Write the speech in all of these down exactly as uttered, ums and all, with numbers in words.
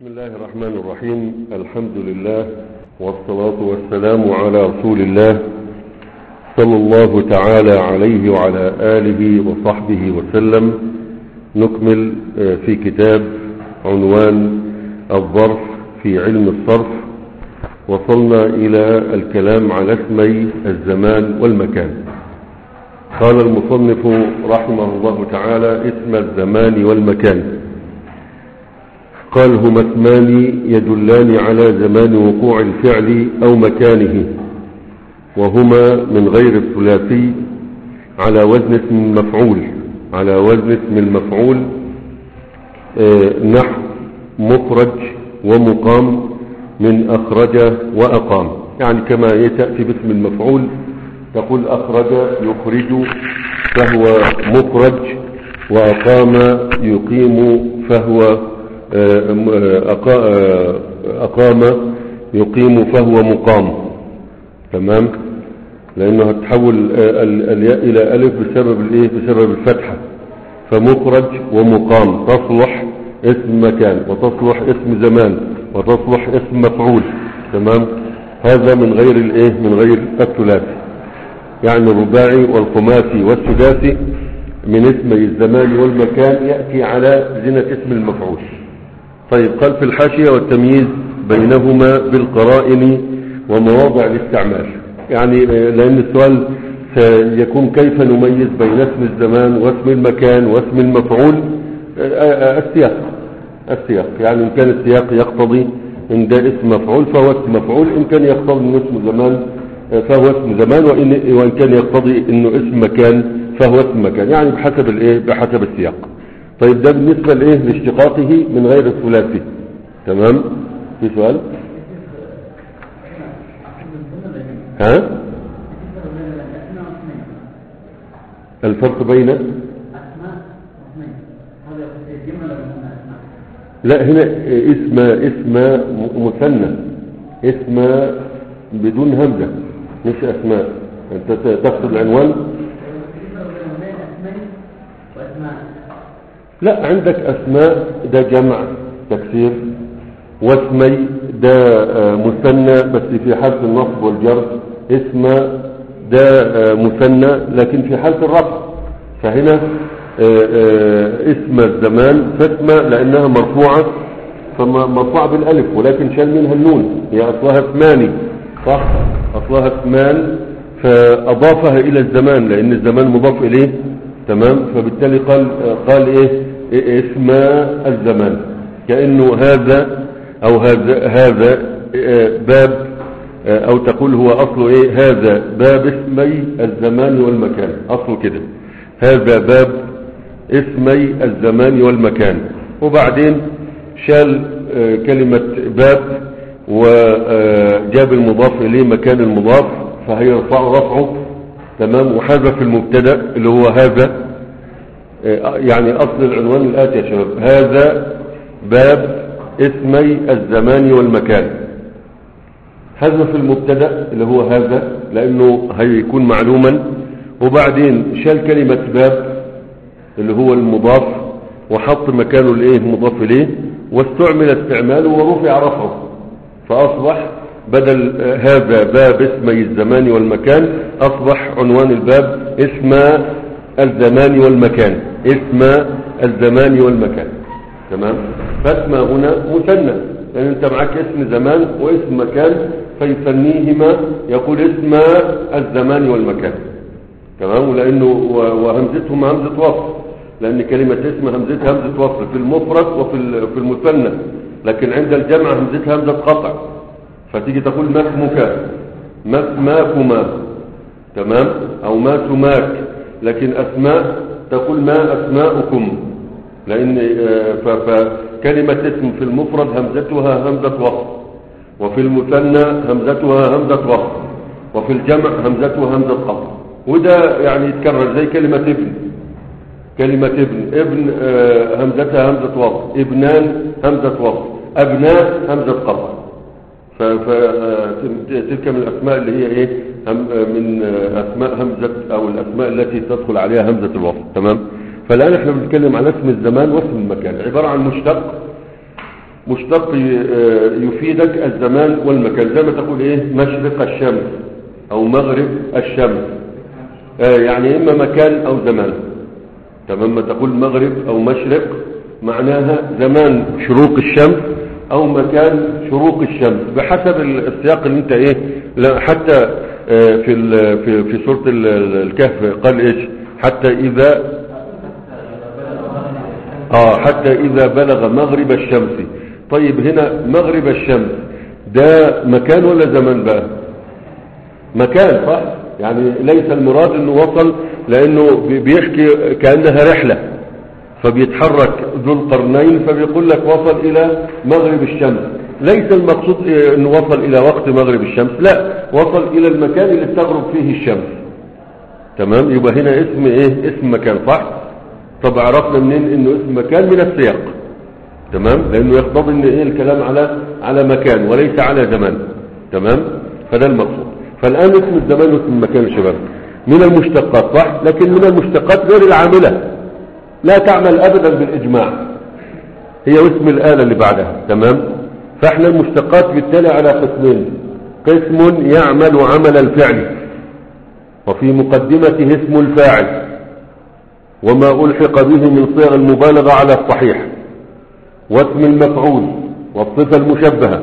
بسم الله الرحمن الرحيم. الحمد لله والصلاة والسلام على رسول الله صلى الله تعالى عليه وعلى آله وصحبه وسلم. نكمل في كتاب عنوان الظرف في علم الصرف. وصلنا إلى الكلام على اسمي الزمان والمكان. قال المصنف رحمه الله تعالى: اسم الزمان والمكان. قال: هما اسمان يدلان على زمان وقوع الفعل أو مكانه، وهما من غير الثلاثي على وزن اسم المفعول على وزن اسم المفعول آه نحو مخرج ومقام من أخرج وأقام. يعني كما يتأتي باسم المفعول تقول أخرج يخرج فهو مخرج، وأقام يقيم فهو أقام يقيم فهو مقام. تمام، لأنه هتحول الياء إلى ألف بسبب الإيه؟ بسبب الفتحة. فمخرج ومقام تصلح اسم مكان، وتصلح اسم زمان، وتصلح اسم مفعول. تمام، هذا من غير الإيه؟ من غير الثلاثي. يعني الرباعي والخماسي والسداسي من اسمي الزمان والمكان يأتي على زنة اسم المفعول. طيب، قال في الحاشية: والتمييز بينهما بالقرائن ومواضع الاستعمال. يعني لأن السؤال سيكون كيف نميز بين اسم الزمان واسم المكان واسم المفعول. السياق السياق يعني إن كان السياق يقتضي إن ده اسم مفعول فهو اسم مفعول، إن كان يقتضي إنه اسم زمان فهو اسم زمان، وإن, وإن كان يقتضي إنه اسم مكان فهو اسم مكان. يعني بحسب الإيه؟ بحسب السياق. طيب، ده بالنسبة لإيه؟ لاشتقاقه من غير الثلاثي. تمام، في سؤال؟ ها؟ الفرق بين لا هنا اسم اسم مثنى، اسم بدون همزة مش اسماء. انت تقصد العنوان؟ لا، عندك اسماء ده جمع تكسير، واسمي ده مثنى بس في حالة النصب والجر. اسم ده مثنى لكن في حالة الرفع. فهنا اسم الزمان فاسمة لانها مرفوعة، فمرفوعة بالالف ولكن شال منها النون. هي اصلها اسماني، صح؟ اصلها اسمان فاضافها الى الزمان لان الزمان مضاف اليه. تمام، فبالتالي قال قال ايه؟ اسم الزمان، كأنه هذا او هذا هذا باب، او تقول هو اصله ايه؟ هذا باب اسمي الزمان والمكان. اصله كده، هذا باب اسمي الزمان والمكان. وبعدين شال كلمة باب وجاب المضاف اليه مكان المضاف، فهيرفع رفعه. تمام، وحذف المبتدا اللي هو هذا. يعني اصل العنوان الاتي يا شباب: هذا باب اسمي الزمان والمكان. حذف المبتدا اللي هو هذا لانه هيكون معلوما، وبعدين شال كلمة باب اللي هو المضاف وحط مكانه الايه؟ المضاف اليه، واستعمل استعماله ورفع رفعه، فاصبح بدل هذا باب اسمي الزمان والمكان اصبح عنوان الباب اسم الزمان والمكان. اسم الزمان والمكان. تمام، فاسم هنا مثنى لان انت معك اسم زمان واسم مكان، فيثنيهما يقول اسم الزمان والمكان. تمام، ولانه وهمزتهم همزة وصل، لان كلمة اسم همزتها همزة وصل في المفرد وفي في المثنى، لكن عند الجمع همزتها همزة قطع. فتيجي تقول ما اسمك، ما اسماكما. تمام، او ما سماك. لكن اسماء تقول ما اسماؤكم، لان فكلمة اسم في المفرد همزتها همزة وصل، وفي المثنى همزتها همزة وصل، وفي الجمع همزتها همزة قطع. وده يعني يتكرر زي كلمة ابن. كلمة ابن ابن همزتها همزة وصل، ابنان همزة وصل، ابناء همزة قطع. فتلك من الأسماء اللي هي إيه؟ من أسماء همزة أو الأسماء التي تدخل عليها همزة الوصل. تمام، فالآن احنا بنتكلم على اسم الزمان واسم المكان، عبارة عن مشتق مشتق يفيدك الزمان والمكان، زي ما تقول ايه مشرق الشمس او مغرب الشمس، يعني اما مكان او زمان. تمام، ما تقول مغرب او مشرق معناها زمان شروق الشمس او مكان شروق الشمس بحسب السياق اللي انت ايه. حتى في في في سورة الكهف قال ايش؟ حتى اذا اه حتى اذا بلغ مغرب الشمس. طيب هنا مغرب الشمس ده مكان ولا زمان بقى؟ مكان، صح؟ يعني ليس المراد انه وصل، لانه بيحكي كأنها رحلة فبيتحرك ذو القرنين فبيقول لك وصل الى مغرب الشمس. ليس المقصود انه وصل الى وقت مغرب الشمس، لا، وصل الى المكان اللي بتغرب فيه الشمس. تمام، يبقى هنا اسم ايه؟ اسم مكان، صح؟ طب عرفنا منين انه اسم مكان؟ من السياق. تمام، لانه يقتضي ان ايه الكلام على على مكان وليس على زمان. تمام، فده المقصود. فالان اسم الزمان واسم المكان يا شباب من المشتقات، صح؟ لكن من المشتقات غير العاملة، لا تعمل ابدا بالاجماع، هي اسم الآلة اللي بعدها. تمام، فاحنا المشتقات بالتالي على قسمين: قسم يعمل عمل الفعل وفي مقدمته اسم الفاعل وما ألحق به من صيغ المبالغة على الصحيح، واسم المفعول والصفة المشبهة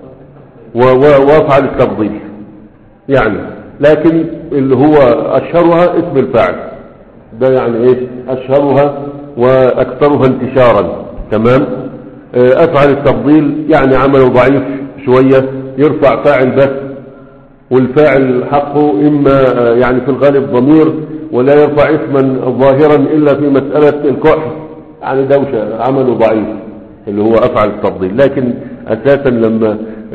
وافعل التفضيل يعني. لكن اللي هو أشهرها اسم الفاعل، ده يعني ايه أشهرها وأكثرها انتشارا. تمام، أفعل التفضيل يعني عمله ضعيف شوية، يرفع فاعل بس، والفاعل حقه إما يعني في الغالب ضمير، ولا يرفع اسما ظاهرا إلا في مسألة الكحف، يعني دوشة، عمله ضعيف اللي هو أفعل التفضيل. لكن أساسا لما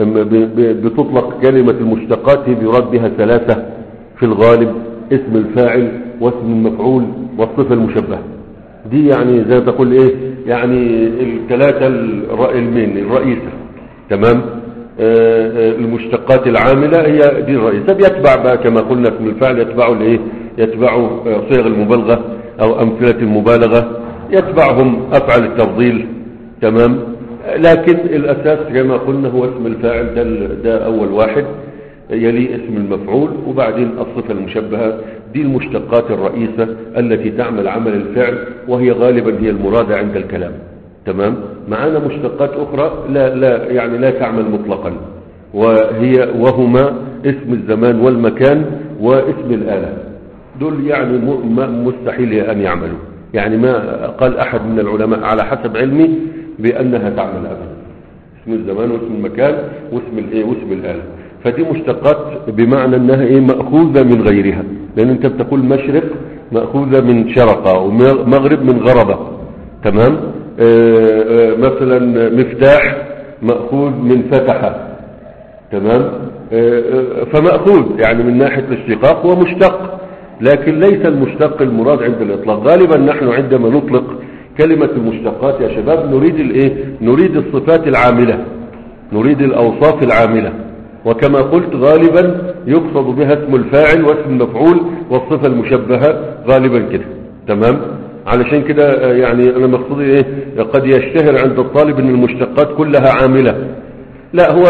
بتطلق كلمة المشتقات بيراد بها ثلاثة في الغالب: اسم الفاعل واسم المفعول والصفة المشبهة. دي يعني زي ما تقول ايه، يعني الثلاثة المين الرئيسة. تمام، آه المشتقات العاملة هي دي الرئيسة، بيتبع بقى كما قلنا اسم الفاعل يتبعوا الايه، يتبعوا صيغ المبالغة او امثلة المبالغة، يتبعهم افعل التفضيل. تمام، لكن الاساس كما قلنا هو اسم الفاعل، ده, ده اول واحد، يلي اسم المفعول وبعدين الصفة المشبهة. دي المشتقات الرئيسة التي تعمل عمل الفعل، وهي غالبا هي المرادة عند الكلام. تمام، معنا مشتقات أخرى لا لا يعني لا تعمل مطلقا، وهي وهما اسم الزمان والمكان واسم الآلة. دول يعني مستحيل أن يعملوا، يعني ما قال أحد من العلماء على حسب علمي بأنها تعمل أبدا، اسم الزمان واسم المكان واسم الايه واسم الآلة. فدي مشتقات بمعنى انها ايه مأخوذة من غيرها، لان انت بتقول مشرق مأخوذة من شرقة، ومغرب من غربة. تمام، آآ آآ مثلا مفتاح مأخوذ من فتحة. تمام، فمأخوذ يعني من ناحية الاشتقاق ومشتق، لكن ليس المشتق المراد عند الإطلاق. غالبا نحن عندما نطلق كلمة المشتقات يا شباب نريد الايه نريد الصفات العاملة، نريد الأوصاف العاملة، وكما قلت غالبا يقصد بها اسم الفاعل واسم المفعول والصفة المشبهة غالبا كده. تمام، علشان كده يعني انا مقصودي ايه، قد يشتهر عند الطالب ان المشتقات كلها عاملة، لا، هو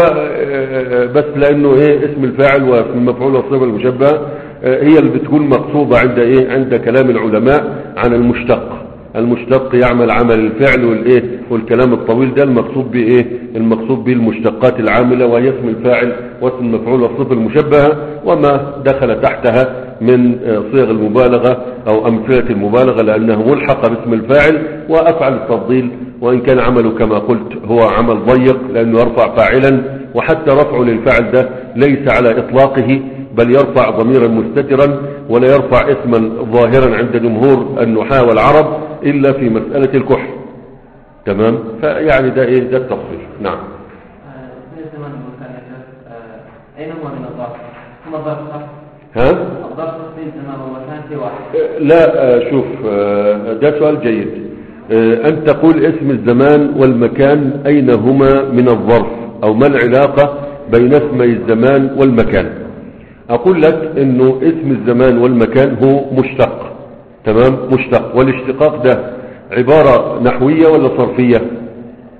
بس لانه ايه اسم الفاعل واسم المفعول والصفة المشبهة هي اللي بتكون مقصودة عند ايه عند كلام العلماء عن المشتق. المشتق يعمل عمل الفعل والايه والكلام الطويل ده المقصود بايه المقصود به المشتقات العاملة، وهي اسم الفاعل واسم المفعول والصفة المشبهة وما دخل تحتها من صيغ المبالغة او امثلة المبالغة، لانه ملحق باسم الفاعل وافعل التفضيل، وان كان عمله كما قلت هو عمل ضيق لانه يرفع فاعلا، وحتى رفعه للفاعل ده ليس على اطلاقه، بل يرفع ضميرا مستترا ولا يرفع اسما ظاهرا عند جمهور النحاة والعرب إلا في مسألة الكحل. تمام، فيعني ده إيه ده التفصيل. نعم. أين هو من الضرب؟ ثم الضرب ها؟ الضرب من زمان ومكان في واحد. لا، شوف ده سؤال جيد. أن تقول اسم الزمان والمكان أين هما من الظرف، أو ما العلاقة بين اسمي الزمان والمكان؟ أقول لك إنه اسم الزمان والمكان هو مشتق. تمام، مشتق، والاشتقاق ده عبارة نحوية ولا صرفية؟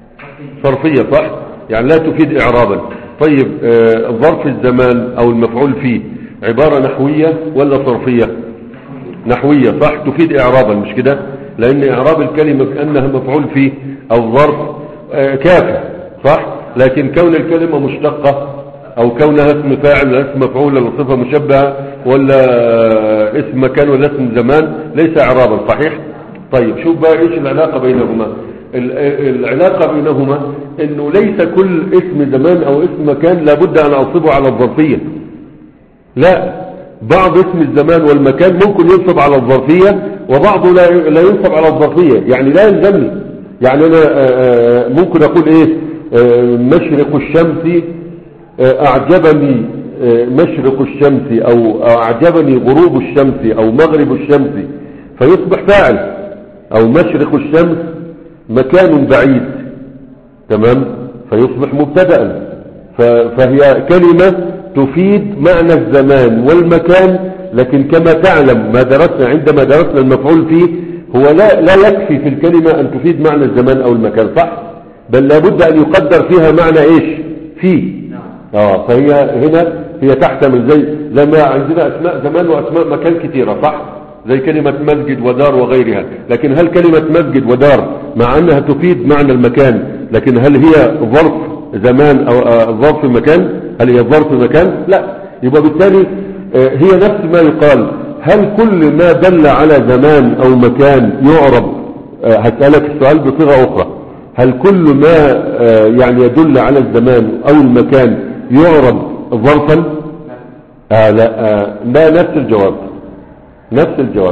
صرفية صح، يعني لا تفيد إعرابا. طيب آه ظرف الزمان أو المفعول فيه عبارة نحوية ولا صرفية؟ نحوية صح، تفيد إعرابا مش كده، لأن إعراب الكلمة كأنها مفعول فيه أو ظرف آه كافي صح، لكن كون الكلمة مشتقة أو كونها اسم فاعل ولا اسم مفعول ولا صفة مشبهة ولا آه اسم مكان ولا اسم زمان ليس إعرابا صحيح. طيب شوف بقى إيش العلاقة بينهما. العلاقة بينهما انه ليس كل اسم زمان او اسم مكان لابد ان انصبه على الظرفية، لا، بعض اسم الزمان والمكان ممكن ينصب على الظرفية وبعضه لا لا ينصب على الظرفية، يعني لا يلزمني. يعني انا ممكن اقول ايه مشرق الشمس اعجبني مشرق الشمس او اعجبني غروب الشمس او مغرب الشمس فيصبح فاعل، او مشرق الشمس مكان بعيد تمام فيصبح مبتدأ. فهي كلمة تفيد معنى الزمان والمكان، لكن كما تعلم ما درسنا عندما درسنا المفعول فيه هو لا لا يكفي في الكلمة أن تفيد معنى الزمان أو المكان صح، بل لابد أن يقدر فيها معنى إيش فيه. آه فهي هنا هي تحتمل زي زي ما عندنا أسماء زمان وأسماء مكان كثيرة صح، زي كلمة مسجد ودار وغيرها. لكن هل كلمة مسجد ودار مع أنها تفيد معنى المكان لكن هل هي ظرف زمان أو ظرف مكان؟ هل هي ظرف مكان؟ لا. يبقى بالتالي هي نفس ما يقال هل كل ما دل على زمان أو مكان يعرب؟ هسألك السؤال بصيغة أخرى، هل كل ما يعني يدل على الزمان أو المكان يعرب ظرفا؟ آه لا آه لا نفس الجواب نفس الجواب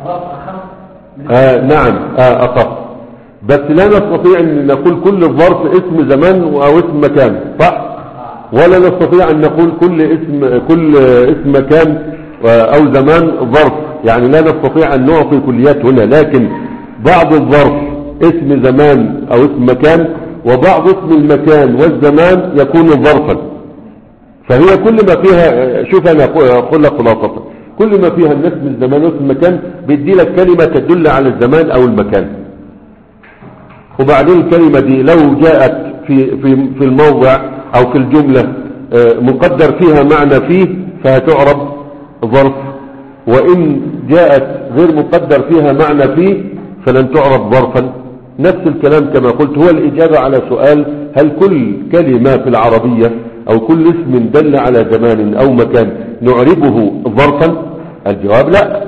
آه نعم آه أخف، بس لا نستطيع أن نقول كل الظرف اسم زمان أو اسم مكان صح، ولا نستطيع أن نقول كل اسم كل اسم مكان أو زمان ظرف، يعني لا نستطيع أن نعطي كليات هنا. لكن بعض الظرف اسم زمان أو اسم مكان وبعض اسم المكان والزمان يكون ظرفا. فهي كل ما فيها، شوف أنا أقول لك خلاصة، كل ما فيها الاسم الزمان واسم المكان بيدي لك كلمة تدل على الزمان أو المكان، وبعدين الكلمة دي لو جاءت في في في الموضع أو في الجملة مقدر فيها معنى فيه فهتعرب ظرف، وإن جاءت غير مقدر فيها معنى فيه فلن تعرب ظرفا. نفس الكلام كما قلت هو الإجابة على سؤال هل كل كلمة في العربية أو كل اسم دل على زمان أو مكان نعربه ظرفا؟ الجواب لا،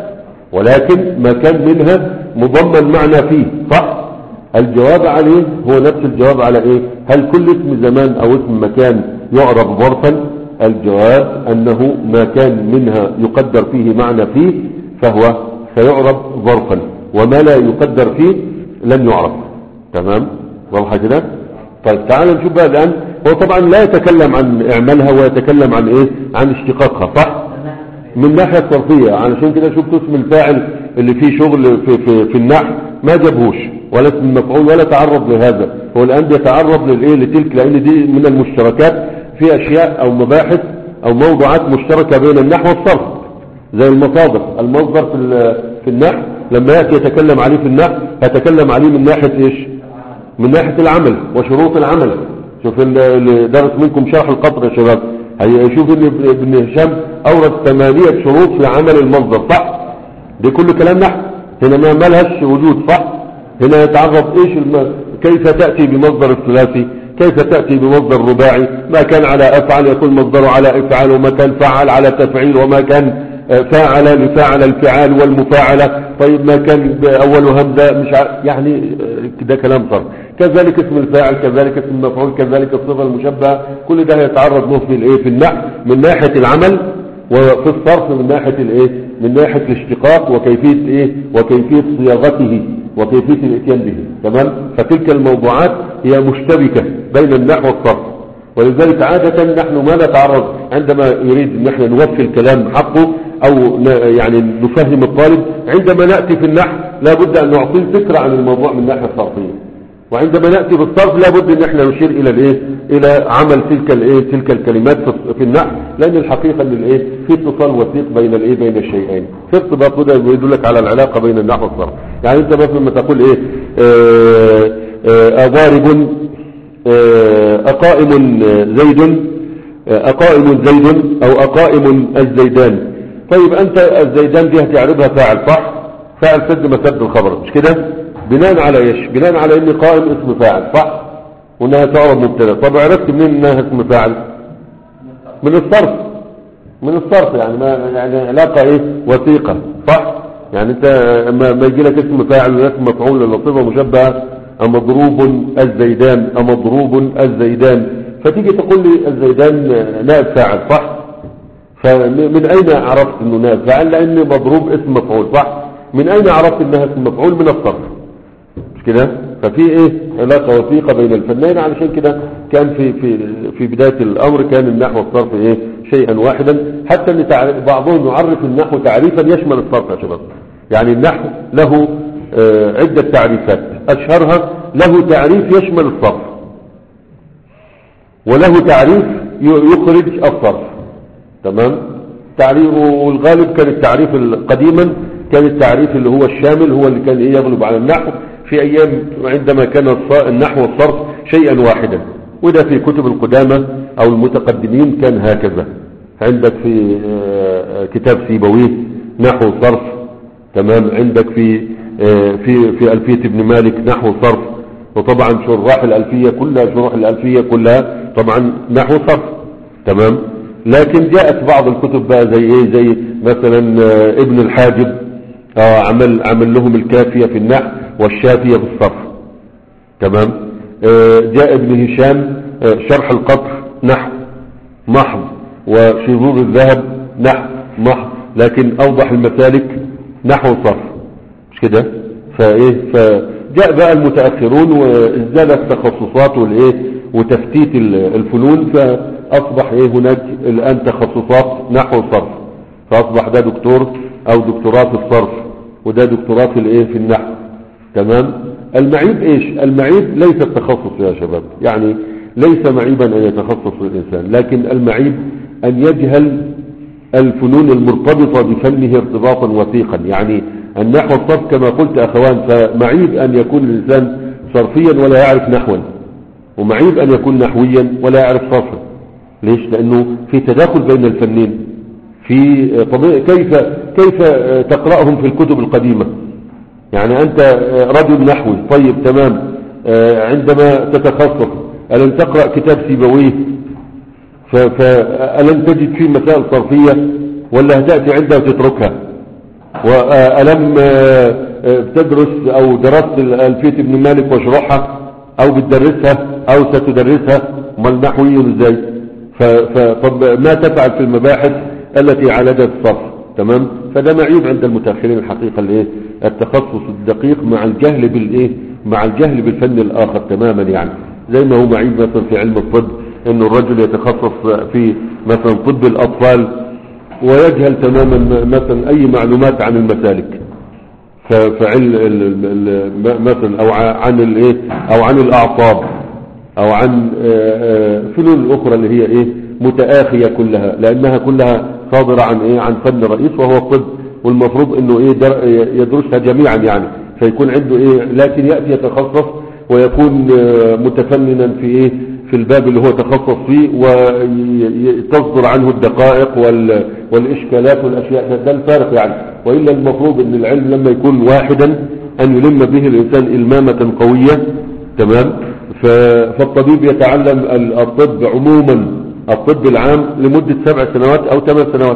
ولكن ما كان منها مضمن معنى فيه صح. الجواب عليه هو نفس الجواب على ايه، هل كل اسم زمان او اسم مكان يعرب ظرفا؟ الجواب انه ما كان منها يقدر فيه معنى فيه فهو سيعرب ظرفا، وما لا يقدر فيه لن يعرف. تمام واضحه كده؟ طيب تعال نشوف بقى الان. هو طبعا لا يتكلم عن اعمالها ويتكلم عن ايه، عن اشتقاقها صح، من ناحيه صرفيه. علشان كده شفت اسم الفاعل اللي فيه شغل في في, في النحو ما جابهوش، ولا اسم المفعول ولا تعرض لهذا. هو الآن بيتعرض للإيه لتلك، لأن دي من المشتركات في أشياء أو مباحث أو موضوعات مشتركة بين النحو والصرف، زي المصادر. المصدر في في النحو لما يأتي يتكلم عليه في النحو هيتكلم عليه من ناحية إيش؟ من ناحية العمل وشروط العمل. شوف اللي درس منكم شرح القطر يا شباب هيشوف ان ابن هشام أورد ثمانية شروط في عمل المصدر صح؟ دي كل كلام نحو، هنا ما ملهاش وجود صح. هنا يتعرض ايش الم... كيف تأتي بمصدر الثلاثي، كيف تأتي بمصدر رباعي، ما كان على افعل يكون مصدره على افعال، وما كان فعل على تفعيل، وما كان فاعل لفاعل الفعال والمفاعلة. طيب ما كان اول همزة مش ع... يعني ده كلام صار. كذلك اسم الفاعل، كذلك اسم المفعول، كذلك الصفة المشبهة، كل ده يتعرض له في الايه في النحو من ناحية العمل، وفي الصرف من ناحية الايه من ناحية الاشتقاق وكيفية ايه وكيفية صياغته وكيفية الاتيان به. تمام. فتلك الموضوعات هي مشتبكة بين النحو والصرف، ولذلك عادة نحن ما نتعرض عندما يريد ان احنا نوفي الكلام حقه او يعني نفهم الطالب. عندما نأتي في النحو لابد ان نعطيه فكرة عن الموضوع من الناحية الصرفية، وعندما نأتي بالصرف لابد ان احنا نشير الى الايه الى عمل تلك الايه تلك الكلمات في النحو، لان الحقيقة ان الايه في اتصال وثيق بين الايه بين الشيئين، في ارتباط وده يدلك على العلاقة بين النحو والصرف. يعني انت مثلا لما تقول ايه ضارب أقائم زيد، أقائم زيد أو أقائم الزيدان. طيب أنت الزيدان دي هتعربها فاعل صح؟ فاعل سد مسد الخبر مش كده؟ بناء على ايش؟ بناء على ان قائم اسم فاعل صح؟ وانها تعرب مبتدا. طب عرفت منين انها اسم فاعل؟ من الصرف، من الصرف يعني ما يعني علاقة ايه وثيقة صح؟ يعني انت ما, ما يجي لك اسم فاعل ولا اسم مفعول ولا صفة مشبهة، مضروب الزيدان مضروب الزيدان، فتيجي تقول لي الزيدان نائب فاعل صح؟ فمن اين عرفت انه نائب فاعل؟ لان مضروب اسم مفعول صح؟ من اين عرفت انها اسم مفعول؟ من الصرف مش كده؟ ففي ايه علاقة وثيقة بين الفنين. علشان كده كان في في في بداية الامر كان النحو والصرف ايه شيئا واحدا، حتى ان بعضهم يعرف النحو تعريفا يشمل الصرف يا شباب. يعني النحو له آه عدة تعريفات، اشهرها له تعريف يشمل الصرف، وله تعريف يخرج الصرف. تمام؟ تعريف والغالب كان التعريف قديما كان التعريف اللي هو الشامل هو اللي كان ايه يغلب على النحو في ايام عندما كان النحو والصرف شيئا واحدا، وده في كتب القدامى او المتقدمين كان هكذا. عندك في كتاب سيبويه نحو صرف، تمام، عندك في في في ألفية ابن مالك نحو صرف، وطبعا شراح الألفية كلها شروح الألفية كلها طبعا نحو صرف، تمام. لكن جاءت بعض الكتب بقى زي ايه زي مثلا ابن الحاجب آه عمل عمل لهم الكافية في النحو والشافية في الصرف، تمام. آه جاء ابن هشام آه شرح القطر نحو محض، وشذوذ الذهب نحو محض، لكن اوضح المسالك نحو صرف مش كده؟ فايه فجاء بقى المتأخرون وازدادت التخصصات والايه وتفتيت الفنون، فاصبح ايه هناك الان تخصصات نحو صرف، فاصبح ده دكتور او دكتوراه في الصرف وده دكتوراه في الايه في النحو، تمام. المعيب ايش؟ المعيب ليس التخصص يا شباب، يعني ليس معيبا ان يتخصص الانسان، لكن المعيب ان يجهل الفنون المرتبطة بفنه ارتباطا وثيقا. يعني النحو والصرف كما قلت اخوان، فمعيب ان يكون الانسان صرفيا ولا يعرف نحوا، ومعيب ان يكون نحويا ولا يعرف صرفا. ليش؟ لانه في تداخل بين الفنين. في طبيعي كيف كيف تقرأهم في الكتب القديمة؟ يعني أنت رجل نحوي طيب تمام، عندما تتخصص ألم تقرأ كتاب سيبويه فألم تجد فيه مسائل صرفية ولا هتأتي عندها وتتركها؟ وألم تدرس أو درست ألفية ابن مالك وشرحها أو بتدرسها أو ستدرسها؟ ما النحوي ازاي؟ فطب ما تفعل في المباحث التي عالجت الصرف؟ تمام. فده معيب عند المتأخرين الحقيقة الايه التخصص الدقيق مع الجهل بالايه مع الجهل بالفن الاخر تماما. يعني زي ما هو معيب مثلا في علم الطب انه الرجل يتخصص في مثلا طب الاطفال ويجهل تماما مثلا اي معلومات عن المسالك، فعل مثلا او عن الايه او عن الاعصاب او عن فنون الاخرى اللي هي ايه متآخية كلها، لانها كلها صادرة عن ايه عن فن رئيس وهو الطب، والمفروض انه ايه يدرسها جميعا يعني، فيكون عنده ايه لكن يأتي يتخصص ويكون متفننا في ايه في الباب اللي هو تخصص فيه وتصدر عنه الدقائق والاشكالات والاشياء. ده الفارق يعني. وإلا المفروض ان العلم لما يكون واحدا ان يلم به الانسان المامة قوية، تمام. فالطبيب يتعلم الطب عموما الطب العام لمدة سبع سنوات او ثمان سنوات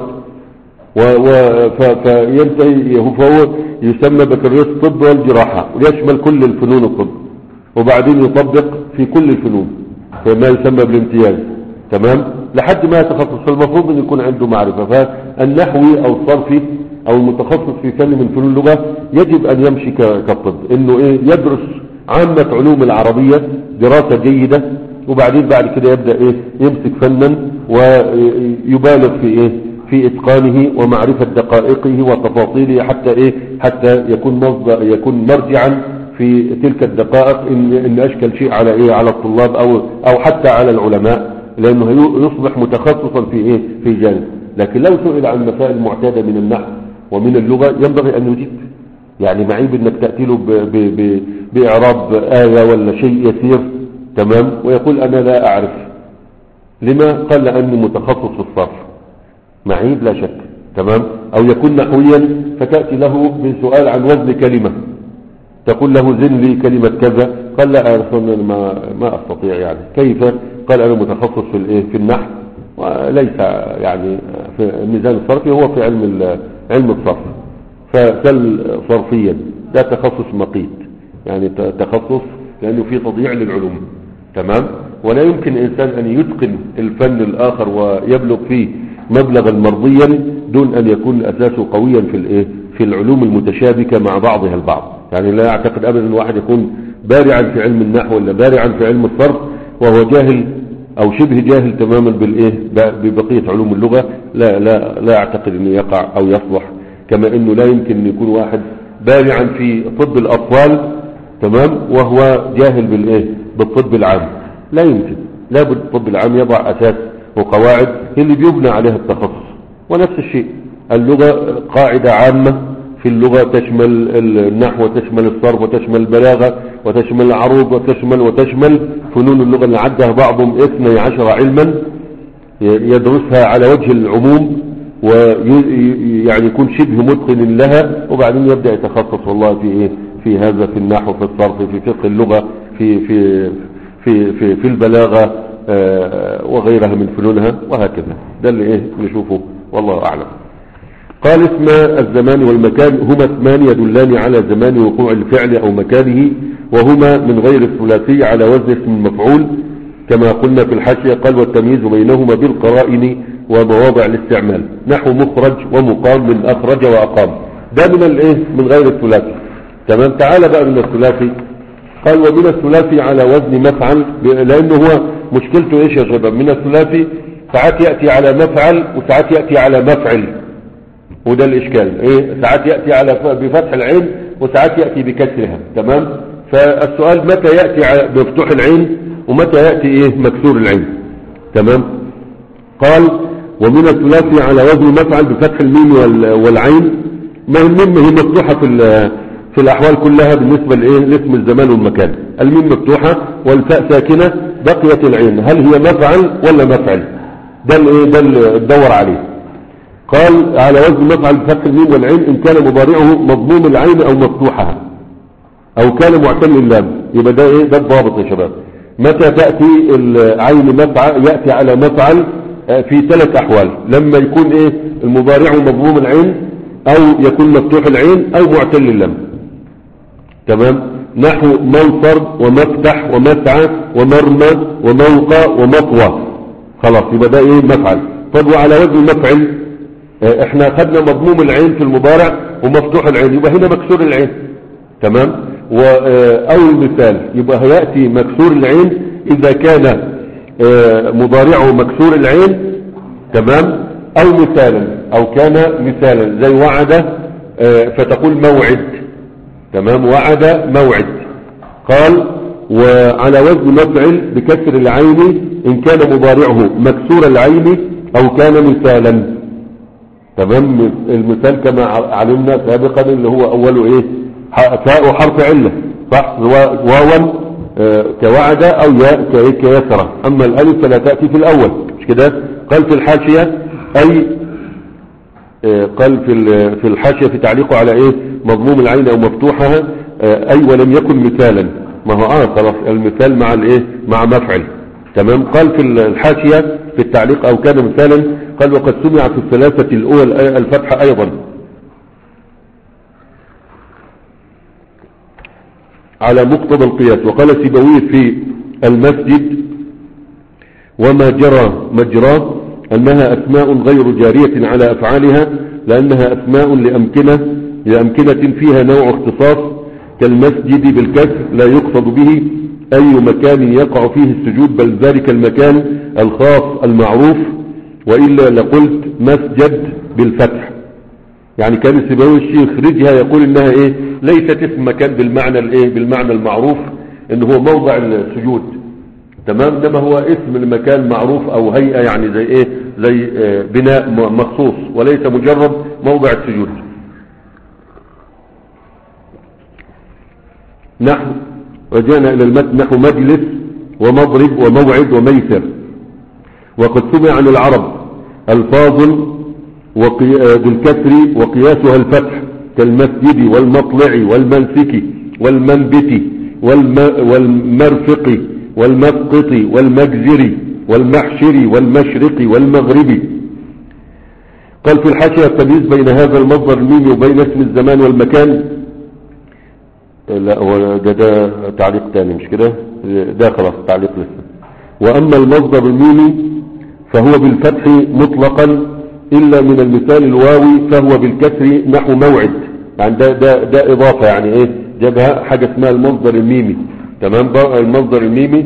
فينتهي فهو يسمى بكالوريوس الطب والجراحة ويشمل كل الفنون الطب، وبعدين يطبق في كل الفنون ما يسمى بالامتياز، تمام، لحد ما يتخصص. فالمفروض ان يكون عنده معرفة. فالنحوي او الصرفي او المتخصص في فن من فنون اللغة يجب ان يمشي كالطب، انه ايه يدرس عامة علوم العربية دراسة جيدة، وبعدين بعد كده يبدأ ايه يمسك فنا ويبالغ في ايه في اتقانه ومعرفة دقائقه وتفاصيله حتى ايه حتى يكون مصدر يكون مرجعا في تلك الدقائق ان, إن اشكل شيء على ايه على الطلاب او او حتى على العلماء، لانه يصبح متخصصا في ايه في جانب. لكن لو سئل عن مسائل معتادة من النحو ومن اللغة ينبغي ان يجيب. يعني معيب انك تأتي له بإعراب آية ولا شيء يسير، تمام، ويقول أنا لا أعرف. لما؟ قال لأني متخصص في الصرف. معيب لا شك. تمام. أو يكون نحويا فتأتي له بسؤال عن وزن كلمة، تقول له زن لي كلمة كذا، قال لا أعرف، ما, ما أستطيع. يعني كيف؟ قال أنا متخصص في الإيه؟ في النحو، وليس يعني في ميزان الصرف، هو في علم علم الصرف، فسل صرفيا لا تخصص مقيت، يعني تخصص لأنه في تضييع للعلوم. تمام. ولا يمكن إنسان أن يتقن الفن الآخر ويبلغ فيه مبلغا مرضيا دون أن يكون أساسه قويا في الإيه؟ في العلوم المتشابكة مع بعضها البعض. يعني لا أعتقد أبدا أن واحد يكون بارعا في علم النحو ولا بارعا في علم الصرف وهو جاهل أو شبه جاهل تماما بالإيه؟ ببقية علوم اللغة. لا لا لا أعتقد أنه يقع أو يصلح. كما أنه لا يمكن أن يكون واحد بارعا في طب الأطفال تمام وهو جاهل بالإيه؟ بالطب العام. لا يمكن. لابد الطب العام يضع أساس وقواعد اللي بيبنى عليها التخصص. ونفس الشيء اللغة قاعدة عامة في اللغة تشمل النحو وتشمل الصرف وتشمل البلاغة وتشمل العروض وتشمل وتشمل فنون اللغة اللي عدها بعضهم اثني عشر علما يدرسها على وجه العموم ويعني يكون شبه متقن لها، وبعدين يبدأ يتخصص والله في ايه؟ في هذا، في النحو، في الصرف، في فقه اللغة، في في في في, في البلاغة آه وغيرها من فنونها وهكذا. ده اللي ايه نشوفه والله اعلم. قال اسم الزمان والمكان هما اسمان يدلان على زمان وقوع الفعل او مكانه، وهما من غير الثلاثي على وزن اسم المفعول كما قلنا في الحاشية. قال والتمييز بينهما بالقرائن ومواضع الاستعمال، نحو مخرج ومقام من اخرج واقام. ده من الايه؟ من غير الثلاثي. تمام. تعال بقى من الثلاثي. قال ومن الثلاثي على وزن مفعل، لانه هو مشكلته ايش يا شباب؟ من الثلاثي ساعات يأتي على مفعل وساعات يأتي على مفعل، وده الاشكال. ايه؟ ساعات يأتي على بفتح العين وساعات يأتي بكسرها. تمام. فالسؤال متى يأتي بمفتوح العين ومتى يأتي ايه؟ مكسور العين. تمام. قال ومن الثلاثي على وزن مفعل بفتح الميم والعين. ما الميم هي مفتوحة في في الاحوال كلها بالنسبة لايه؟ لاسم الزمان والمكان. الميم مفتوحة والفاء ساكنة، بقيت العين هل هي مفعل ولا مفعل؟ ده الايه؟ ده اللي تدور عليه. قال على وزن مفعل بفتح الميم والعين ان كان مضارعه مضموم العين او مفتوحها او كان معتل اللام. يبقى ده ايه؟ ده الضابط يا شباب. متى تأتي العين مفعل؟ يأتي على مفعل في ثلاث احوال: لما يكون ايه؟ المضارع مضموم العين او يكون مفتوح العين او معتل اللام. تمام. نحو منصر ومفتح ومسعى ومرمى وموقع ومطوى. خلاص يبقى ده ايه؟ مفعل. طب وعلى وزن مفعل احنا اخذنا مضموم العين في المضارع ومفتوح العين، يبقى هنا مكسور العين. تمام. او المثال يبقى هيأتي مكسور العين اذا كان مضارعه مكسور العين. تمام. او مثالا، او كان مثالا زي وعد فتقول موعد. تمام. وعد موعد. قال وعلى وزن مفعل بكسر العين ان كان مضارعه مكسور العين او كان مثالا. تمام. المثال كما علمنا سابقا اللي هو اوله ايه؟ فاء وحرف علة، صح؟ واوا كوعد او ياء كيسرة. اما الالف فلا تأتي في الاول، مش كده؟ قال في الحاشية اي قال في في الحاشية في تعليقه على ايه؟ مضموم العين او مفتوحها اي ولم يكن مثالا. ما هو اه خلاص المثال مع الايه؟ مع مفعل. تمام. قال في الحاشية في التعليق او كان مثالا. قال وقد سمع في الثلاثة الاول الفتح ايضا على مقتضى القياس. وقال سيبويه في المسجد وما جرى مجراه انها اسماء غير جارية على افعالها، لانها اسماء لامكنة لامكنة فيها نوع اختصاص كالمسجد بالكسر لا يقصد به اي مكان يقع فيه السجود بل ذلك المكان الخاص المعروف، وإلا لقلت مسجد بالفتح. يعني كان السيبوي الشيخ خرجها يقول انها ايه؟ ليست اسم مكان بالمعنى الايه؟ بالمعنى المعروف ان هو موضع السجود. تمام. انما هو اسم المكان معروف او هيئة، يعني زي ايه؟ زي اه بناء مخصوص وليس مجرد موضع السجود. نحو رجعنا الى المتن. نحو مجلس ومضرب وموعد وميسر. وقد سمع عن العرب ألفاظ بالكسر وقياسها الفتح كالمسجد والمطلع والمنسك والمنبت والمرفق والمسقط والمجزر والمحشر والمشرق والمغرب. قال في الحاشية التمييز بين هذا المصدر الميمي وبين اسم الزمان والمكان. لا هو ده, ده تعليق تاني مش كده، ده خلاص تعليق لسه. وأما المصدر الميمي فهو بالفتح مطلقا إلا من المثال الواوي فهو بالكسر نحو موعد. يعني ده, ده, ده إضافة، يعني إيه جابها حاجة اسمها المصدر الميمي. تمام. المصدر الميمي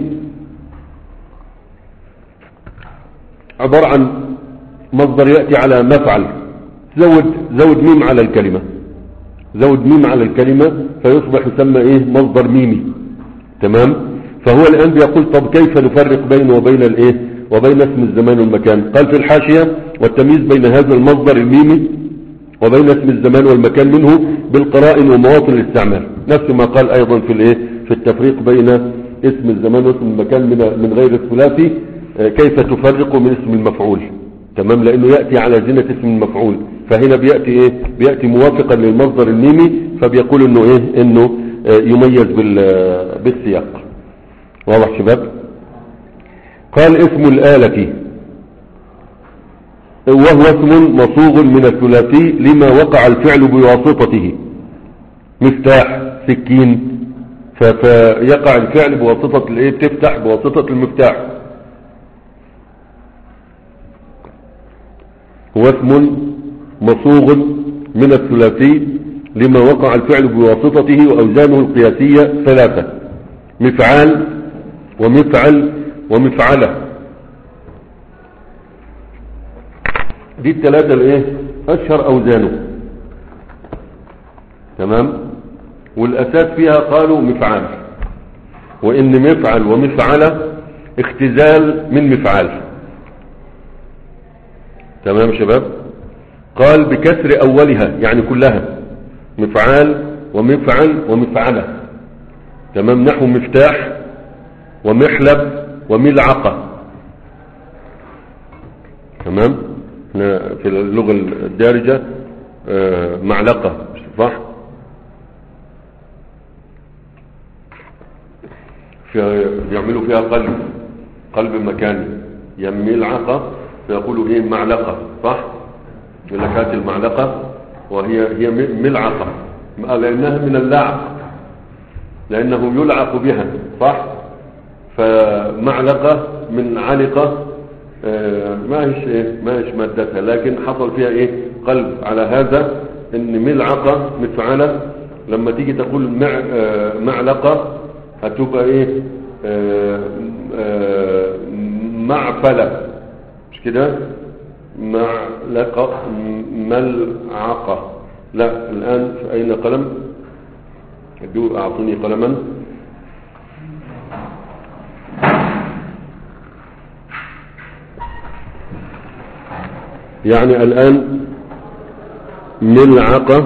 عبارة عن مصدر يأتي على مفعل، زود زود ميم على الكلمة، زود ميم على الكلمة فيصبح يسمى ايه مصدر ميمي. تمام. فهو الآن بيقول طب كيف نفرق بينه وبين الايه وبين اسم الزمان والمكان. قال في الحاشية والتمييز بين هذا المصدر الميمي وبين اسم الزمان والمكان منه بالقرائن ومواطن الاستعمال، نفس ما قال ايضا في الايه في التفريق بين اسم الزمان واسم المكان من من غير الثلاثي. كيف تفرق من اسم المفعول. تمام. لانه يأتي على زينة اسم المفعول، فهنا بيأتي ايه بيأتي موافقا للمصدر الميمي، فبيقول انه ايه انه يميز بالسياق. واضح شباب. قال اسم الآلة وهو اسم مصوغ من الثلاثي لما وقع الفعل بواسطته، مفتاح سكين، فيقع الفعل بواسطة الايه تفتح بواسطة المفتاح. هو اسم مصوغ من الثلاثي لما وقع الفعل بواسطته وأوزانه القياسية ثلاثة: مفعال ومفعل ومفعلة. دي الثلاثة الايه اشهر اوزانه. تمام. والاساس فيها قالوا مفعال، وان مفعل ومفعلة اختزال من مفعال. تمام يا شباب. قال بكسر اولها يعني كلها، مفعال ومفعل ومفعلة. تمام. نحو مفتاح ومحلب وملعقة. تمام. في اللغة الدارجة معلقة صح، يعملوا فيها قلب قلب مكاني، يم ملعقة فيقولوا ايه معلقة صح، ملكات المعلقة وهي هي ملعقة لأنها من اللعق، لأنه يلعق بها صح. فمعلقة من علقة ما هيش ايه ما هيش مادتها، لكن حصل فيها ايه قلب على هذا، ان ملعقة مفعلة لما تيجي تقول مع معلقة هتبقى ايه معفلة مش كده، معلقة ملعقة. لا الان اين قلم؟ اعطوني قلما. يعني الآن ملعقة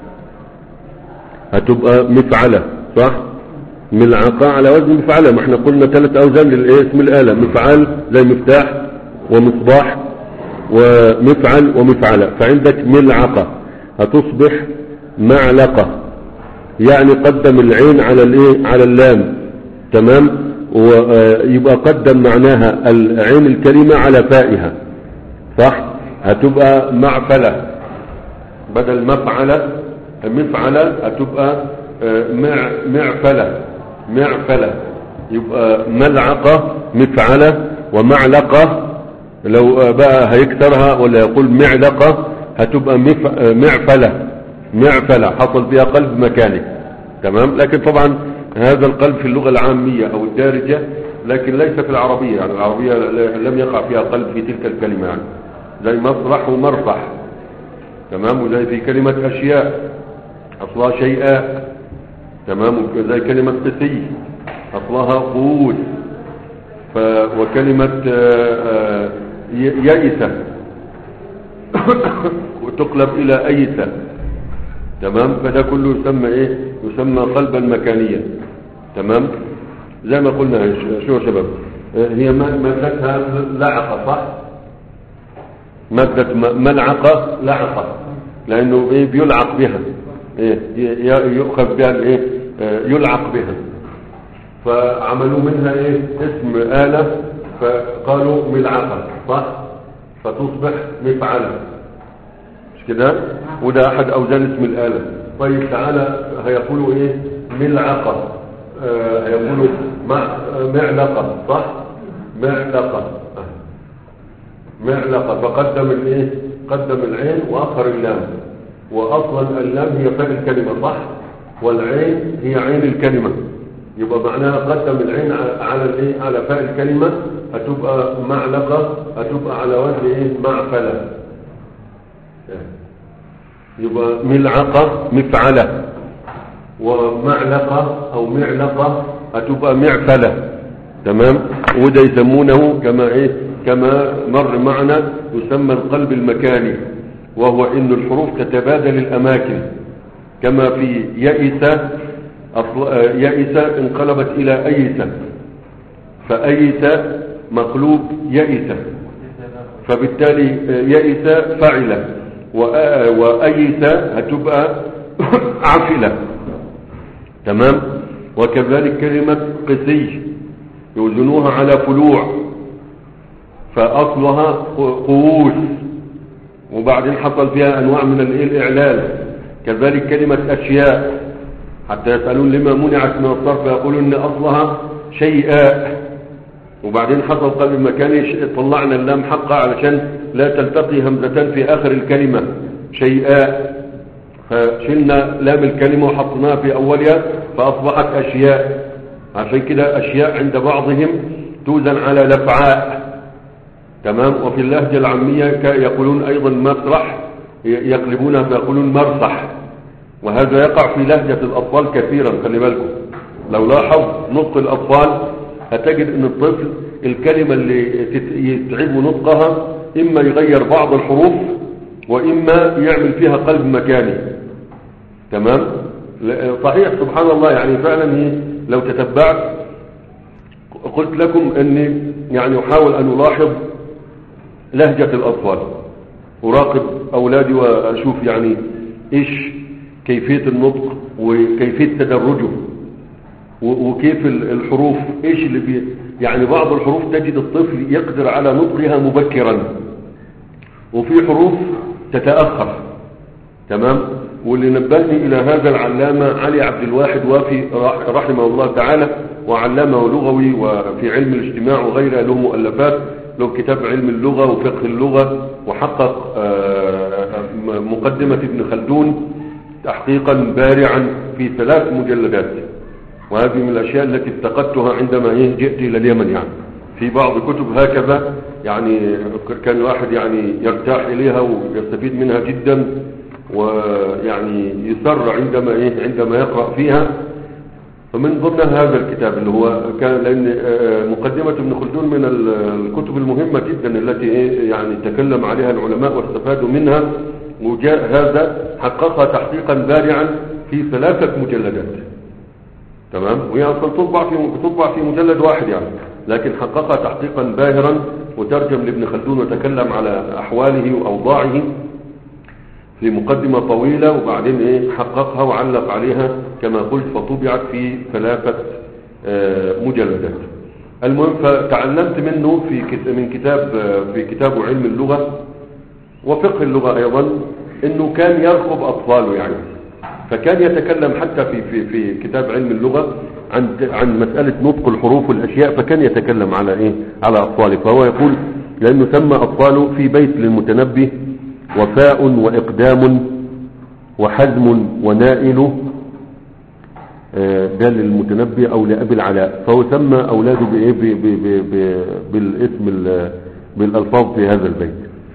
هتبقى مفعلة صح، ملعقة على وزن مفعلة. ما احنا قلنا ثلاث أوزان لاسم الآلة، مفعال زي مفتاح ومصباح ومفعل ومفعلة. فعندك ملعقة هتصبح معلقة، يعني قدم العين على الايه على اللام. تمام. ويبقى قدم معناها العين الكلمة على فائها صح، هتبقى معفلة بدل مفعلة مفعلة هتبقى مع معفلة معفلة. يبقى ملعقة مفعلة، ومعلقة لو بقى هيكسرها ولا يقول معلقة هتبقى معفلة معفلة حصل فيها قلب مكاني. تمام. لكن طبعا هذا القلب في اللغة العامية او الدارجة، لكن ليس في العربية. يعني العربية لم يقع فيها قلب في تلك الكلمة، يعني زي مسرح ومرفح. تمام. وزي في كلمة أشياء أصلها شيئاء. تمام. زي كلمة قسي أصلها قوس. وكلمة يئسة وتقلب إلى أيسة. تمام. فده كله يسمى إيه يسمى قلبا مكانيا. تمام. زي ما قلنا. شو يا شباب؟ هي مادتها لعقة صح؟ مادة ملعقة لعقة، لأنه إيه بيلعق بها، إيه يؤخذ بها الإيه يلعق بها، فعملوا منها إيه اسم آلة فقالوا ملعقة صح؟ فتصبح مفعلة مش كده؟ وده أحد أوزان اسم الآلة. طيب تعالى هيقولوا إيه ملعقة، آه هيقولوا مع معلقة صح؟ معلقة معلقة، فقدم الايه قدم العين واخر اللام، واصلا اللام هي فاء الكلمة صح، والعين هي عين الكلمة، يبقى معناها قدم العين على الايه على فاء الكلمة، هتبقى معلقة، هتبقى على وزن ايه معفلة، يبقى ملعقة مفعلة، ومعلقة او معلقة هتبقى معفلة. تمام. وده يسمونه كما ايه كما مر معنا يسمى القلب المكاني، وهو ان الحروف تتبادل الاماكن، كما في يئس يئس انقلبت الى ايس، فايس مقلوب يئس، فبالتالي يئس فعل، وايس هتبقى عفلة. تمام. وكذلك كلمة قسي يوزنوها على فلوع، فأصلها قووس، وبعدين حصل فيها أنواع من الإعلال. كذلك كلمة أشياء، حتى يسألون لما منعت من الصرف فيقولون إن أصلها شيئاء، وبعدين حصل قلب مكاني طلعنا اللام حقا علشان لا تلتقي همزتان في آخر الكلمة شيئاء، فشلنا لام الكلمة وحطناها في أولها فأصبحت أشياء. عشان كده أشياء عند بعضهم توزن على لفعاء. تمام. وفي اللهجة العامية يقولون أيضا مسرح، يقلبونها فيقولون مرصح، وهذا يقع في لهجة الأطفال كثيرا. خلي بالكم لو لاحظ نطق الأطفال هتجد أن الطفل الكلمة اللي يتعب نطقها إما يغير بعض الحروف وإما يعمل فيها قلب مكاني. تمام. صحيح سبحان الله، يعني فعلا لو تتبعت قلت لكم أني يعني أحاول أن ألاحظ لهجة الأطفال، أراقب أولادي وأشوف يعني إيش كيفية النطق وكيفية تدرجه وكيف الحروف إيش اللي بي يعني بعض الحروف تجد الطفل يقدر على نطقها مبكرا، وفي حروف تتأخر. تمام. واللي نبهني إلى هذا العلامة علي عبد الواحد وافي رحمه الله تعالى، وعلامه لغوي وفي علم الاجتماع وغيره، له مؤلفات، له كتاب علم اللغة وفقه اللغة، وحقق مقدمة ابن خلدون تحقيقا بارعا في ثلاث مجلدات، وهذه من الأشياء التي افتقدتها عندما جئت إلى اليمن. يعني في بعض كتب هكذا يعني كان الواحد يعني يرتاح إليها ويستفيد منها جدا، ويعني يسر عندما إيه عندما يقرأ فيها. فمن ضمن هذا الكتاب اللي هو كان، لأن مقدمة ابن خلدون من الكتب المهمة جدا التي يعني تكلم عليها العلماء واستفادوا منها، وجاء هذا حققها تحقيقا بارعا في ثلاثة مجلدات. تمام. وهي أصلا تطبع في تطبع في مجلد واحد يعني، لكن حققها تحقيقا باهرا، وترجم لابن خلدون وتكلم على أحواله وأوضاعه في مقدمة طويلة، وبعدين إيه حققها وعلق عليها كما قلت، فطبعت في ثلاثة مجلدات. المهم فتعلمت منه في من كتاب في كتاب علم اللغة وفقه اللغة أيضا، إنه كان يرقب أطفاله يعني، فكان يتكلم حتى في في في كتاب علم اللغة عن عن مسألة نطق الحروف والأشياء، فكان يتكلم على إيه على أطفاله. فهو يقول لأنه سمى أطفاله في بيت للمتنبي وفاء وإقدام وحزم ونائل، ده للمتنبي أو لأبي العلاء، فهو سمى أولاده بإيه بالاسم بالألفاظ في هذا البيت.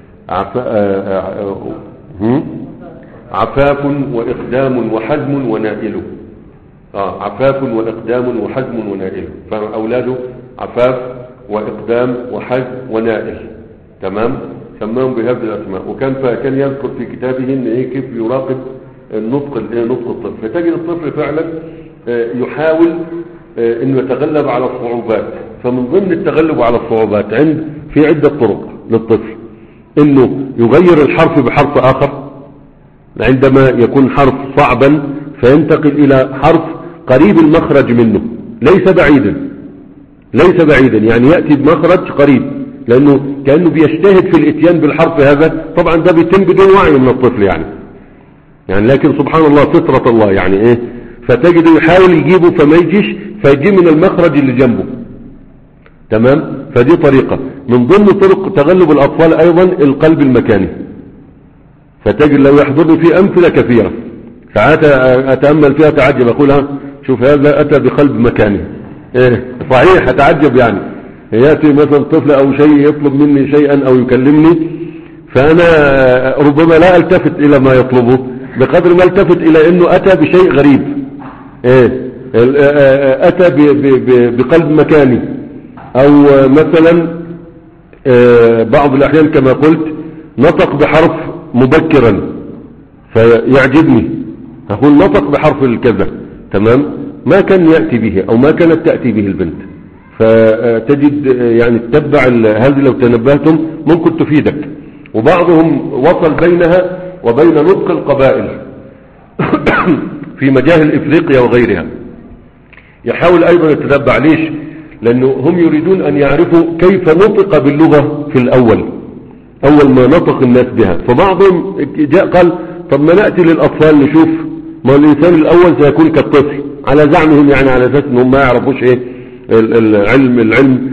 عفاف وإقدام وحزم ونائل. آه عفاف وإقدام وحزم ونائل، فأولاده عفاف وإقدام وحزم ونائل. تمام. سماهم بهذه الأسماء. وكان كان يذكر في كتابه إن إيه كيف يراقب النطق نطق الطفل، فتجد الطفل فعلا يحاول اه انه يتغلب على الصعوبات. فمن ضمن التغلب على الصعوبات عند في عدة طرق للطفل، انه يغير الحرف بحرف اخر عندما يكون حرف صعبا فينتقل الى حرف قريب المخرج منه ليس بعيدا، ليس بعيدا يعني يأتي بمخرج قريب، لانه كأنه بيجتهد في الاتيان بالحرف هذا. طبعا ده بيتم بدون وعي من الطفل يعني يعني لكن سبحان الله فطرة الله يعني ايه، فتجده يحاول يجيبه فما يجيش، فيجي من المخرج اللي جنبه. تمام. فدي طريقة من ضمن طرق تغلب الاطفال ايضا القلب المكاني. فتجد لو يحضرني في امثلة كثيرة ساعات اتأمل فيها تعجب، اقول ها شوف هذا اتى بقلب مكاني. ايه صحيح اتعجب يعني، يأتي مثلا طفل او شيء يطلب مني شيئا او يكلمني، فانا ربما لا التفت الى ما يطلبه بقدر ما التفت الى انه اتى بشيء غريب. ايه اتى بقلب مكاني. او مثلا بعض الاحيان كما قلت نطق بحرف مبكرا فيعجبني، اقول نطق بحرف الكذا. تمام. ما كان يأتي به او ما كانت تأتي به البنت. فتجد يعني تتبع هذه لو تنبهتم ممكن تفيدك. وبعضهم وصل بينها وبين نطق القبائل في مجاهل افريقيا وغيرها، يحاول ايضا يتتبع. ليش؟ لانه هم يريدون ان يعرفوا كيف نطق باللغة في الاول، اول ما نطق الناس بها. فبعضهم جاء قال طب ما نأتي للاطفال نشوف، ما الانسان الاول سيكون كالطفل على زعمهم يعني، على اساس انهم ما يعرفوش ايه العلم العلم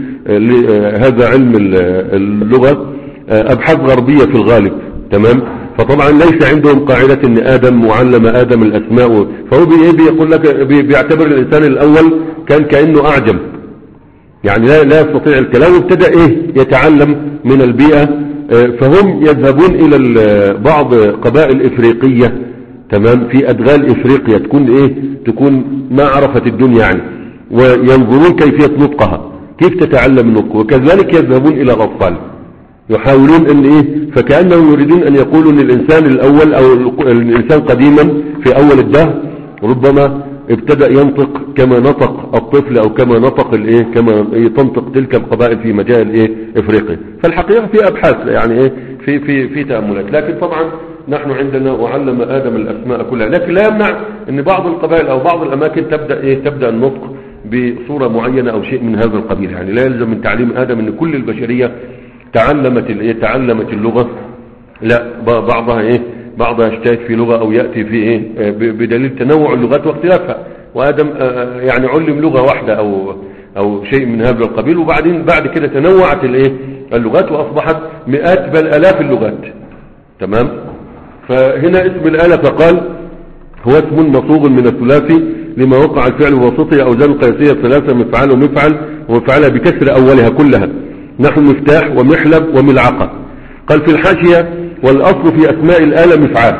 هذا علم اللغة ابحاث غربية في الغالب. تمام. فطبعا ليس عندهم قاعدة ان ادم وعلم ادم الاسماء، فهو بيقول لك بيعتبر الانسان الاول كان كأنه اعجم يعني لا, لا يستطيع الكلام، وابتدأ ايه يتعلم من البيئة. فهم يذهبون الى بعض قبائل افريقية. تمام. في ادغال افريقيا تكون ايه تكون ما عرفت الدنيا يعني، وينظرون كيفية نطقها كيف تتعلم النطق. وكذلك يذهبون الى الاطفال يحاولون ان ايه، فكأنهم يريدون ان يقولوا ان الانسان الاول او الانسان قديما في اول الدهر ربما ابتدأ ينطق كما نطق الطفل او كما نطق الايه كما إيه تنطق تلك القبائل في مجال ايه افريقيا. فالحقيقة في ابحاث يعني ايه في في في تأملات. لكن طبعا نحن عندنا وعلم آدم الأسماء كلها، لكن لا يمنع ان بعض القبائل او بعض الاماكن تبدأ ايه تبدأ النطق بصورة معينة او شيء من هذا القبيل يعني. لا يلزم من تعليم آدم ان كل البشرية تعلمت الايه تعلمت اللغة، لا بعضها ايه بعضها يجتهد في لغة او يأتي في ايه بدليل تنوع اللغات واختلافها. وآدم يعني علم لغة واحدة او او شيء من هذا القبيل، وبعدين بعد كده تنوعت الايه اللغات واصبحت مئات بل الاف اللغات. تمام. فهنا اسم الآلة فقال هو اسم مصوغ من الثلاثي لما وقع الفعل وسطه أوزان قياسية ثلاثة مفعل ومفعل ومفعلها بكسر أولها كلها نحو مفتاح ومحلب وملعقة. قال في الحاشية والأصل في أسماء الآلة مفعال.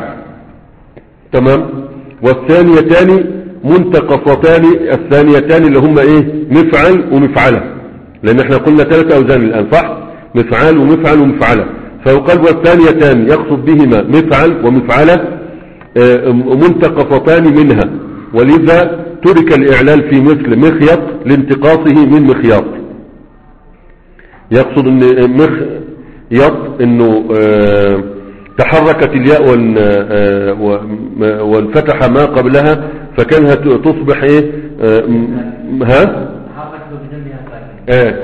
تمام. والثانيتان منتقصتان، الثانيتان اللي هم ايه مفعل ومفعلة، لأن احنا قلنا ثلاثة أوزان الآن صح، مفعال ومفعل ومفعلة. فيقال والثانيتان يقصد بهما مفعل ومفعلة منتقصتان منها، ولذا ترك الإعلال في مثل مخيط لانتقاصه من مخياط. يقصد ان مخيط انه اه تحركت الياء وانفتح ما قبلها فكانها تصبح ايه اه ها اه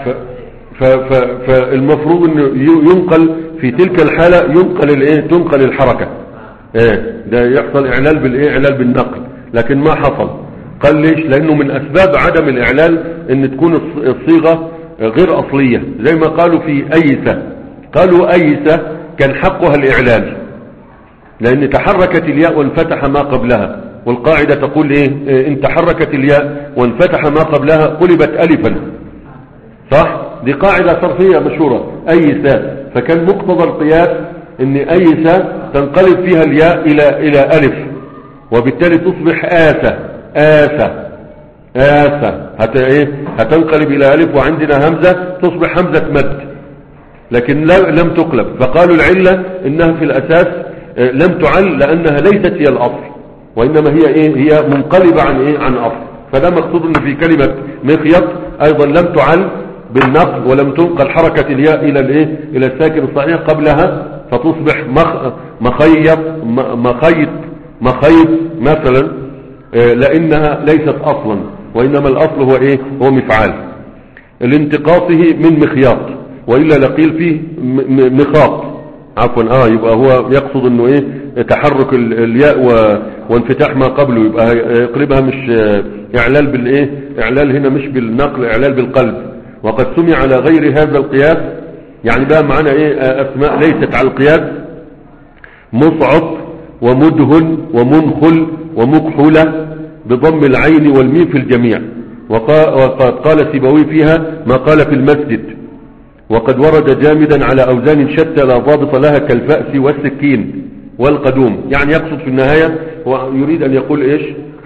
فالمفروض انه ينقل في تلك الحالة ينقل الايه تنقل الحركة. ايه ده يحصل اعلال بالايه اعلال بالنقل، لكن ما حصل. قال ليش؟ لانه من اسباب عدم الاعلال ان تكون الصيغة غير اصلية، زي ما قالوا في ايسة، قالوا ايسة كان حقها الاعلال لان تحركت الياء وانفتح ما قبلها، والقاعدة تقول ايه ان تحركت الياء وانفتح ما قبلها قلبت الفا صح، دي قاعدة صرفية مشهورة ايسة. فكان مقتضى القياس ان ايسة تنقلب فيها الياء الى الى الف، وبالتالي تصبح آسة آسة آسة هت ايه هتنقلب الى الف، وعندنا همزة تصبح همزة مد، لكن لم تقلب. فقالوا العلة انها في الاساس لم تعل لانها ليست هي الاصل، وانما هي ايه هي منقلبة عن ايه عن اصل. فده مقصود ان في كلمة مخيط ايضا لم تعل بالنقل ولم تنقل حركة الياء الى الايه الى الساكن الصحيح قبلها فتصبح مخ مخيط مخيط مخيط مثلا، لانها ليست اصلا، وانما الاصل هو ايه هو مفعال لانتقاصه من مخياط، والا لقيل فيه مخاط عفوا اه يبقى هو يقصد انه ايه تحرك الياء وانفتاح ما قبله، يبقى يقلبها مش اعلال بالايه اعلال هنا مش بالنقل، اعلال بالقلب. وقد سمع على غير هذا القياس، يعني بقى معنا ايه اسماء ليست على القياس: مصعب ومدهن ومنخل ومكحولة بضم العين والميم في الجميع. وقد قال سيبوي فيها ما قال في المسجد. وقد ورد جامدا على أوزان شتى لا ضابط لها كالفأس والسكين والقدوم. يعني يقصد في النهاية ويريد أن يقول إيش؟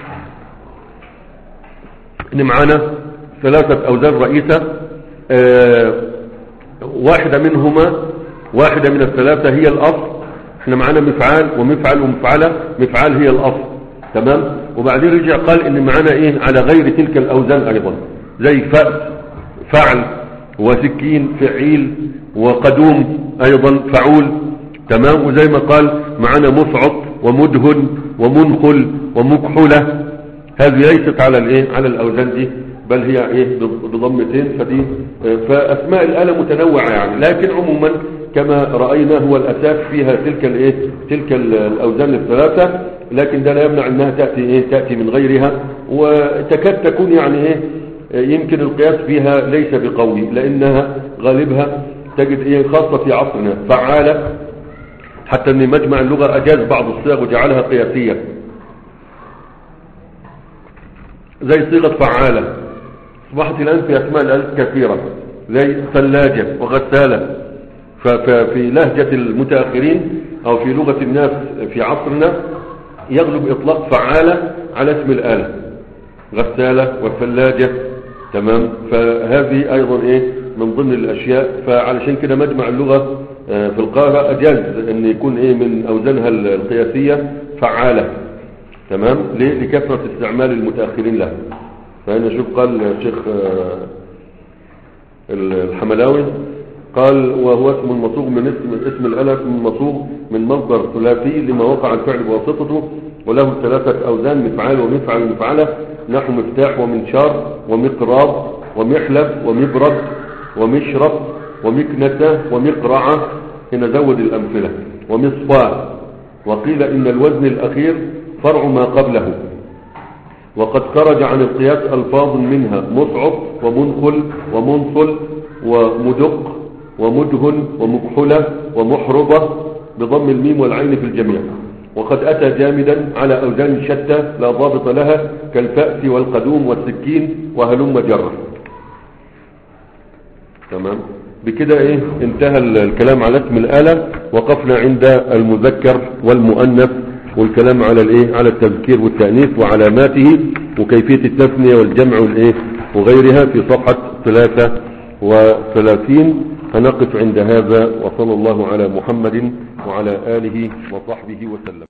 إن معنا ثلاثة أوزان رئيسة، آه واحدة منهما واحدة من الثلاثة هي الأصل. احنا معنا مفعال ومفعل ومفعلة، مفعال هي الأصل تمام. وبعدين رجع قال إن معنا إيه على غير تلك الأوزان أيضا، زي فأس فعل، وسكين فعيل، وقدوم أيضا فعول تمام. وزي ما قال معنا مصعد ومدهن ومنخل ومكحولة، هذه ليست على الايه على الأوزان دي، بل هي ايه بضمتين. فدي فأسماء الآلة متنوعة يعني، لكن عموما كما رأينا هو الأساس فيها تلك الايه تلك الأوزان الثلاثة، لكن ده لا يمنع انها تأتي ايه تأتي من غيرها، وتكاد تكون يعني ايه يمكن القياس فيها ليس بقوي، لانها غالبها تجد ايه خاصة في عصرنا فعالة، حتى ان مجمع اللغة اجاز بعض الصيغ وجعلها قياسية، زي صيغة فعالة اصبحت الان في اسماء الالف كثيرة، زي ثلاجة وغسالة. ففي لهجة المتأخرين او في لغة الناس في عصرنا يغلب اطلاق فعالة على اسم الآلة، غسالة والثلاجة تمام. فهذه ايضا ايه من ضمن الاشياء، فعلشان كده مجمع اللغة في القاهرة اجاز ان يكون ايه من اوزانها القياسية فعالة تمام. ليه؟ لكثرة استعمال المتأخرين لها. فهنا شوف قال الشيخ الحملاوي قال: وهو اسم مصوغ من اسم اسم الآلة، اسم مصوغ من مصدر ثلاثي لما وقع الفعل بواسطته، وله ثلاثة أوزان: مفعال ومفعل ومفعلة، نحو مفتاح ومنشار ومقراض ومحلب ومبرد ومشرب ومكنسة ومقرعة. هنا زود الأمثلة. ومصفاه. وقيل إن الوزن الأخير فرع ما قبله. وقد خرج عن القياس ألفاظ منها مصعب ومنخل ومنصل ومدق ومدهن ومكحلة ومحربة بضم الميم والعين في الجميع. وقد أتى جامدا على أوزان شتى لا ضابط لها كالفأس والقدوم والسكين وهلم جرة. تمام. بكده ايه انتهى الكلام على اسم الآلة. وقفنا عند المذكر والمؤنث، والكلام على الايه على التذكير والتأنيث وعلاماته وكيفية التثنية والجمع والايه وغيرها في صفحة ثلاثة وثلاثين. هنقف عند هذا، وصلى الله على محمد وعلى آله وصحبه وسلم.